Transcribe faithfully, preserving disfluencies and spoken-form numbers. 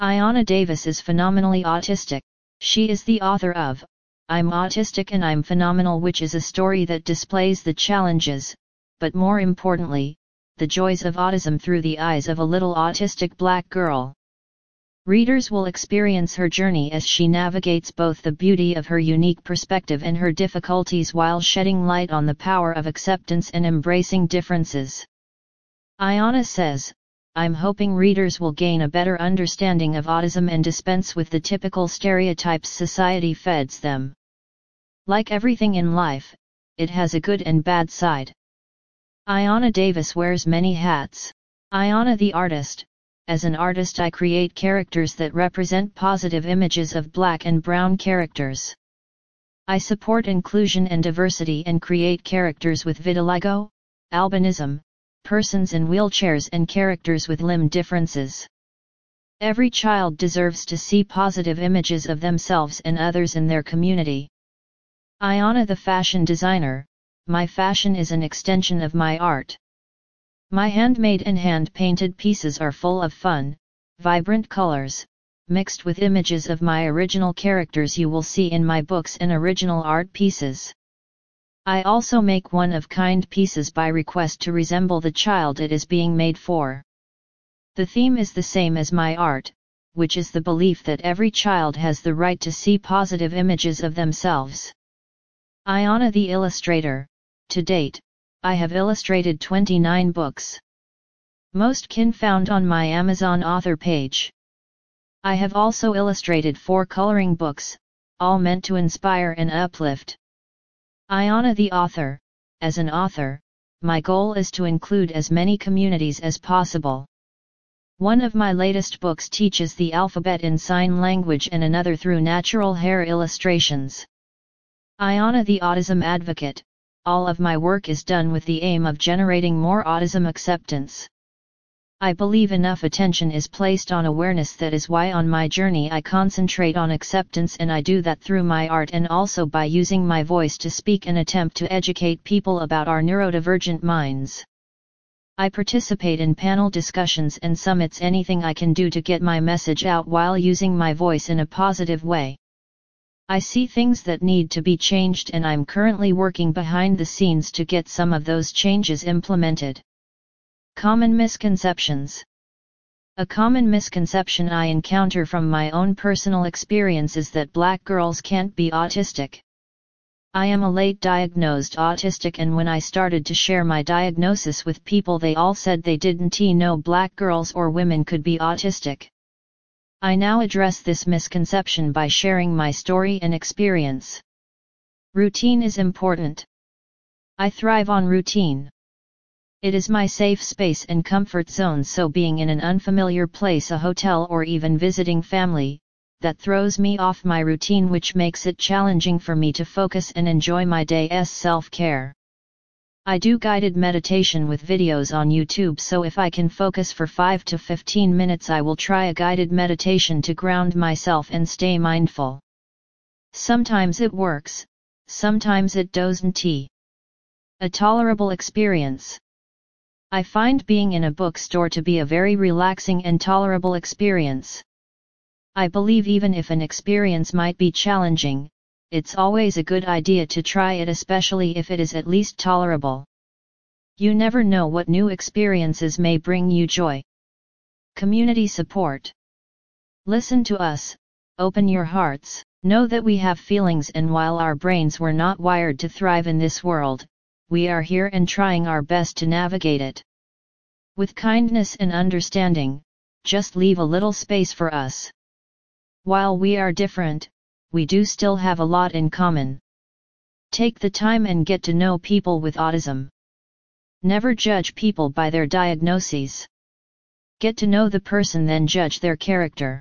Ayana Davis is phenomenally autistic. She is the author of I'm Autistic and I'm Phenomenal, which is a story that displays the challenges, but more importantly, the joys of autism through the eyes of a little autistic black girl. Readers will experience her journey as she navigates both the beauty of her unique perspective and her difficulties while shedding light on the power of acceptance and embracing differences. Ayana says, I'm hoping readers will gain a better understanding of autism and dispense with the typical stereotypes society feeds them. Like everything in life, it has a good and bad side. Ayana Davis wears many hats. Ayana the artist. As an artist, I create characters that represent positive images of black and brown characters. I support inclusion and diversity and create characters with vitiligo, albinism, persons in wheelchairs and characters with limb differences. Every child deserves to see positive images of themselves and others in their community. Ayana the fashion designer. My fashion is an extension of my art. My handmade and hand-painted pieces are full of fun, vibrant colors, mixed with images of my original characters you will see in my books and original art pieces. I also make one-of-kind pieces by request to resemble the child it is being made for. The theme is the same as my art, which is the belief that every child has the right to see positive images of themselves. Ayana the illustrator. To date, I have illustrated twenty-nine books. Most can found on my Amazon author page. I have also illustrated four coloring books, all meant to inspire and uplift. Ayana the author. As an author, my goal is to include as many communities as possible. One of my latest books teaches the alphabet in sign language and another through natural hair illustrations. Ayana the autism advocate. All of my work is done with the aim of generating more autism acceptance. I believe enough attention is placed on awareness. That is why on my journey I concentrate on acceptance, and I do that through my art and also by using my voice to speak and attempt to educate people about our neurodivergent minds. I participate in panel discussions and summits, anything I can do to get my message out while using my voice in a positive way. I see things that need to be changed and I'm currently working behind the scenes to get some of those changes implemented. Common misconceptions. A common misconception I encounter from my own personal experience is that black girls can't be autistic. I am a late diagnosed autistic, and when I started to share my diagnosis with people, they all said they didn't know black girls or women could be autistic. I now address this misconception by sharing my story and experience. Routine is important. I thrive on routine. It is my safe space and comfort zone, so being in an unfamiliar place, a hotel or even visiting family, that throws me off my routine, which makes it challenging for me to focus and enjoy my day's self-care. I do guided meditation with videos on YouTube, so if I can focus for five to fifteen minutes I will try a guided meditation to ground myself and stay mindful. Sometimes it works, sometimes it doesn't. A tolerable experience. I find being in a bookstore to be a very relaxing and tolerable experience. I believe even if an experience might be challenging, it's always a good idea to try it, especially if it is at least tolerable. You never know what new experiences may bring you joy. Community support. Listen to us, open your hearts, know that we have feelings, and while our brains were not wired to thrive in this world, we are here and trying our best to navigate it. With kindness and understanding, just leave a little space for us. While we are different, we do still have a lot in common. Take the time and get to know people with autism. Never judge people by their diagnoses. Get to know the person, then judge their character.